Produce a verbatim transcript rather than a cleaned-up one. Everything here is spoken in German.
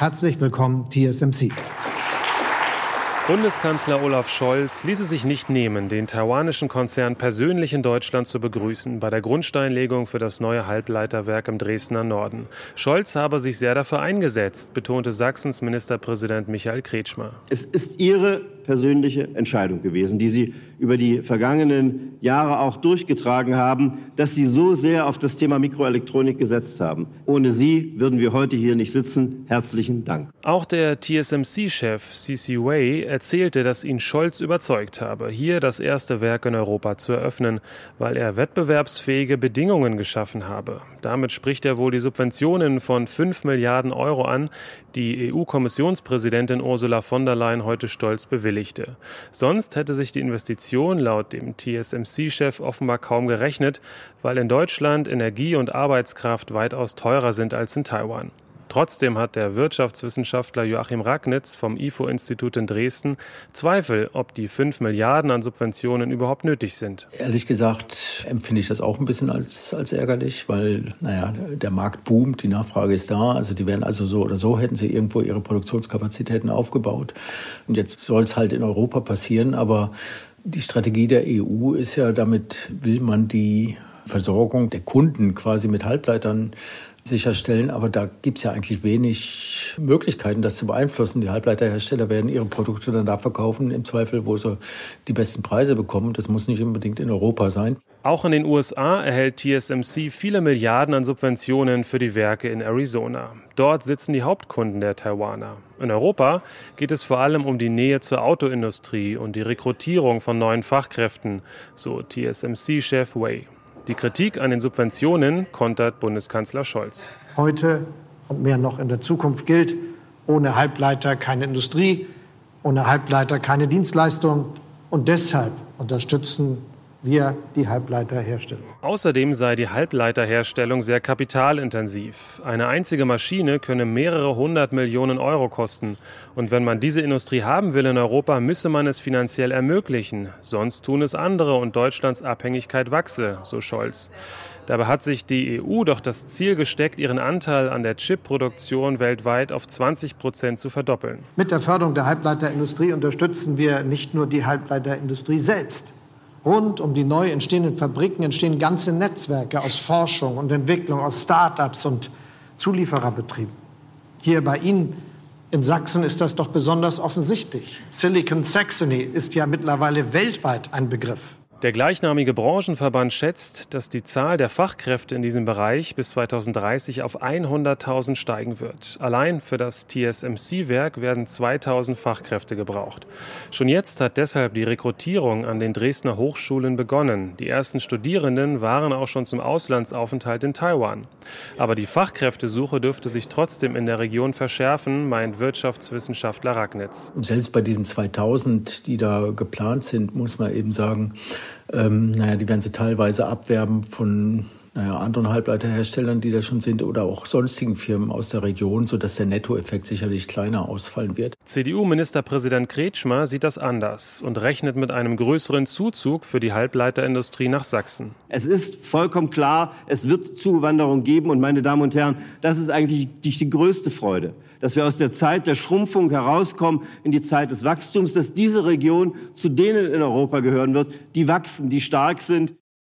Herzlich willkommen, T S M C. Bundeskanzler Olaf Scholz ließ es sich nicht nehmen, den taiwanischen Konzern persönlich in Deutschland zu begrüßen, bei der Grundsteinlegung für das neue Halbleiterwerk im Dresdner Norden. Scholz habe sich sehr dafür eingesetzt, betonte Sachsens Ministerpräsident Michael Kretschmer. Es ist Ihre persönliche Entscheidung gewesen, die Sie über die vergangenen Jahre auch durchgetragen haben, dass Sie so sehr auf das Thema Mikroelektronik gesetzt haben. Ohne Sie würden wir heute hier nicht sitzen. Herzlichen Dank. Auch der T S M C-Chef C C Wei erzählte, dass ihn Scholz überzeugt habe, hier das erste Werk in Europa zu eröffnen, weil er wettbewerbsfähige Bedingungen geschaffen habe. Damit spricht er wohl die Subventionen von fünf Milliarden Euro an, die E U-Kommissionspräsidentin Ursula von der Leyen heute stolz bewilligte. Sonst hätte sich die Investition laut dem T S M C-Chef offenbar kaum gerechnet, weil in Deutschland Energie und Arbeitskraft weitaus teurer sind als in Taiwan. Trotzdem hat der Wirtschaftswissenschaftler Joachim Ragnitz vom I F O-Institut in Dresden Zweifel, ob die fünf Milliarden an Subventionen überhaupt nötig sind. Ehrlich gesagt empfinde ich das auch ein bisschen als, als ärgerlich, weil naja, der Markt boomt, die Nachfrage ist da. Also die werden also so oder so, hätten sie irgendwo ihre Produktionskapazitäten aufgebaut. Und jetzt soll es halt in Europa passieren. Aber die Strategie der E U ist ja, damit will man die Versorgung der Kunden quasi mit Halbleitern sicherstellen, aber da gibt es ja eigentlich wenig Möglichkeiten, das zu beeinflussen. Die Halbleiterhersteller werden ihre Produkte dann da verkaufen, im Zweifel, wo sie die besten Preise bekommen. Das muss nicht unbedingt in Europa sein. Auch in den U S A erhält T S M C viele Milliarden an Subventionen für die Werke in Arizona. Dort sitzen die Hauptkunden der Taiwaner. In Europa geht es vor allem um die Nähe zur Autoindustrie und die Rekrutierung von neuen Fachkräften, so T S M C-Chef Wei. Die Kritik an den Subventionen kontert Bundeskanzler Scholz. Heute und mehr noch in der Zukunft gilt, ohne Halbleiter keine Industrie, ohne Halbleiter keine Dienstleistung. Und deshalb unterstützen wir die Halbleiterherstellung. Außerdem sei die Halbleiterherstellung sehr kapitalintensiv. Eine einzige Maschine könne mehrere hundert Millionen Euro kosten. Und wenn man diese Industrie haben will in Europa, müsse man es finanziell ermöglichen. Sonst tun es andere und Deutschlands Abhängigkeit wachse, so Scholz. Dabei hat sich die E U doch das Ziel gesteckt, ihren Anteil an der Chipproduktion weltweit auf zwanzig Prozent zu verdoppeln. Mit der Förderung der Halbleiterindustrie unterstützen wir nicht nur die Halbleiterindustrie selbst. Rund um die neu entstehenden Fabriken entstehen ganze Netzwerke aus Forschung und Entwicklung, aus Start-ups und Zuliefererbetrieben. Hier bei Ihnen in Sachsen ist das doch besonders offensichtlich. Silicon Saxony ist ja mittlerweile weltweit ein Begriff. Der gleichnamige Branchenverband schätzt, dass die Zahl der Fachkräfte in diesem Bereich bis zweitausenddreißig auf hunderttausend steigen wird. Allein für das T S M C-Werk werden zweitausend Fachkräfte gebraucht. Schon jetzt hat deshalb die Rekrutierung an den Dresdner Hochschulen begonnen. Die ersten Studierenden waren auch schon zum Auslandsaufenthalt in Taiwan. Aber die Fachkräftesuche dürfte sich trotzdem in der Region verschärfen, meint Wirtschaftswissenschaftler Ragnitz. Selbst bei diesen zweitausend, die da geplant sind, muss man eben sagen, Ähm, naja, die werden sie teilweise abwerben von naja, anderen Halbleiterherstellern, die da schon sind, oder auch sonstigen Firmen aus der Region, sodass der Nettoeffekt sicherlich kleiner ausfallen wird. C D U-Ministerpräsident Kretschmer sieht das anders und rechnet mit einem größeren Zuzug für die Halbleiterindustrie nach Sachsen. Es ist vollkommen klar, es wird Zuwanderung geben. Und meine Damen und Herren, das ist eigentlich die, die größte Freude, dass wir aus der Zeit der Schrumpfung herauskommen in die Zeit des Wachstums, dass diese Region zu denen in Europa gehören wird, die wachsen, die stark sind.